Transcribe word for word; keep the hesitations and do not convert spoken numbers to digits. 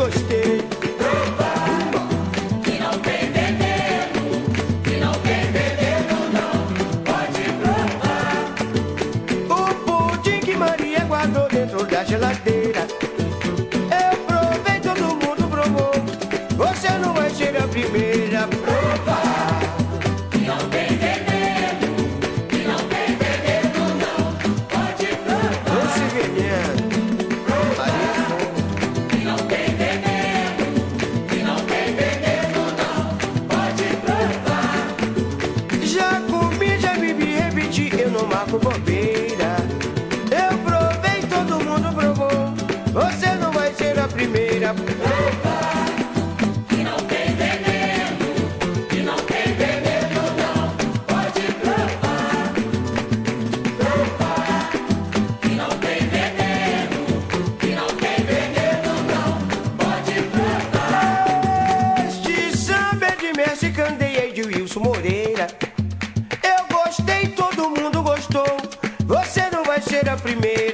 gostei. Provar que não tem veneno, que não tem veneno não, pode provar. O pudim que Maria guardou dentro da geladeira, eu provei, todo mundo provou. Você não vai ser a primeira a provar. Que não tem veneno, que não tem veneno não, pode provar. Doce veneno. Que não tem veneno, que não tem veneno não, pode provar. Já comi, já bebi, repeti, eu não marco bobeira. Eu provei, todo mundo provou. Você não vai ser a primeira. Provar que não tem veneno, que não tem veneno não, pode provar. Provar que não tem veneno, que não tem veneno não, pode provar. Este samba é de Messi Candeia e de Wilson Moreira. Eu gostei, todo mundo gostou. Você não vai ser a primeira.